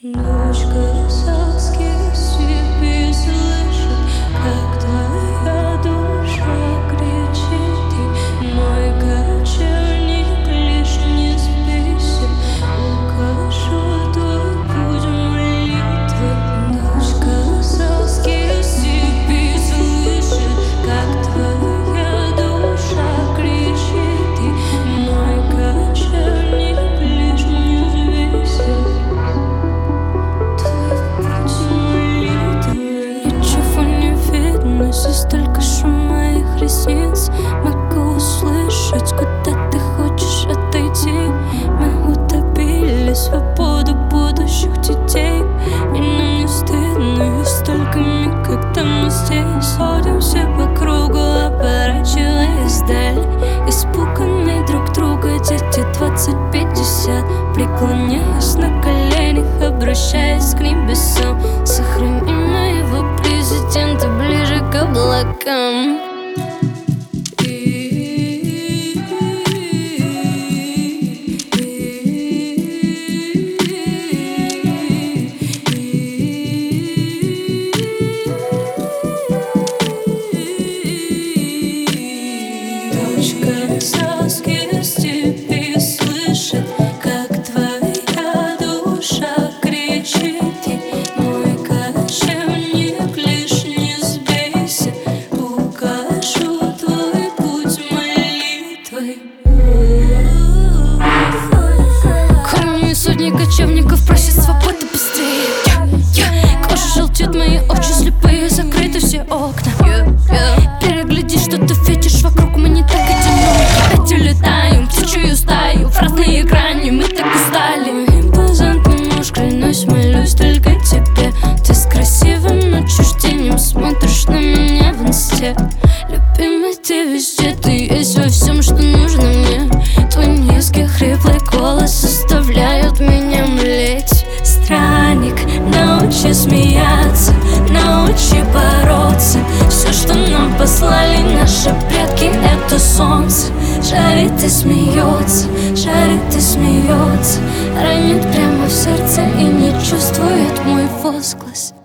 Дочка сказки себе слышит, как твоя душа кричит, и мой кочевник лишь не сбейся, укажу твой путь молитвы. Дочка сказки себе слышит, как твоя душа кричит, и мой кочевник лишь не сбейся. Ночью столько шума их ресниц. Могу услышать, куда ты хочешь отойти. Мы утопили свободу будущих детей, и нам не стыдно, и столько миг, когда мы здесь ходим все по кругу, оборачиваясь вдаль, испуганные друг друга дети 20-50, преклоняясь на коленях, обращаясь к небесам. Сохрани моего президента ближе к облакам. Дочка сказки степи слышит, как твоя душа кричит, и мой кочевник лишь не сбейся, укажу твой путь молитвой. Кроме сотни кочевников просят свободы быстрее. Кожа желтеет, мои очи слепые, закрыты все окна. Перегляди, что ты фетишь вокруг, мы не так одиноки. Опять улетаем, птичью стаю, в разные грани, мы так устали. Импозантный муж, клянусь, молюсь только тебе. Ты с красивым отчуждением смотришь на меня в инсте. Любимый, ты везде, ты есть во всем, что нужно мне. Твой низкий хриплый голос заставляют меня млеть. Странник, научи смеяться, научи бороться. Все, что нам послали наши предки, это солнце. Жарит и смеется, ранит прямо в сердце и не чувствует мой возглас.